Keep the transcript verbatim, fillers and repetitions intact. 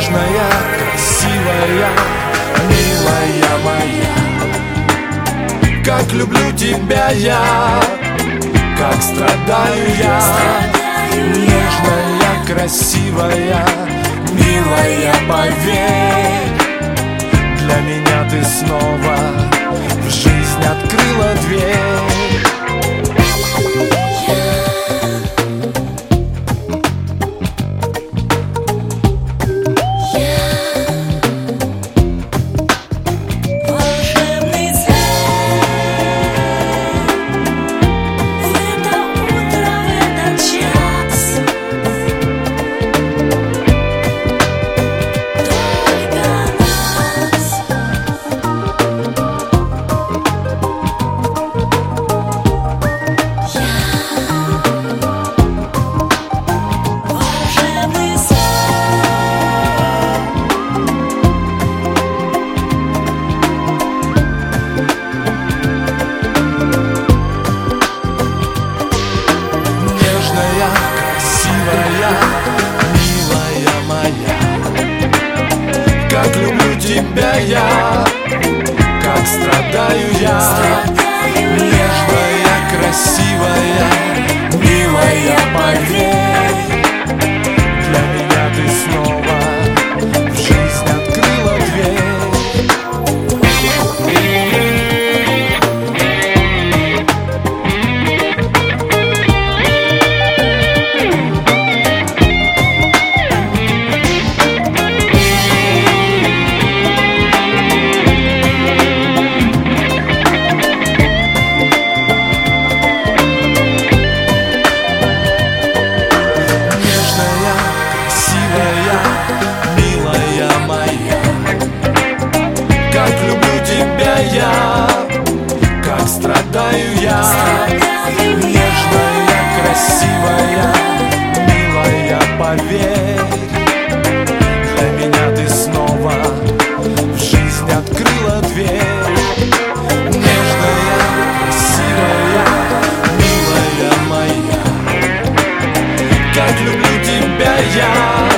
Нежная, красивая, милая моя, как люблю тебя я, как страдаю я. Нежная, красивая, милая, поверь, для меня ты снова в жизнь открыла дверь. Как люблю тебя я, как страдаю я. Нежная, красивая, милая, поверь, для меня ты снова в жизнь открыла дверь. Я, как страдаю я. Нежная, красивая, милая, поверь, для меня ты снова в жизнь открыла дверь. Нежная, красивая, милая моя, как люблю тебя я.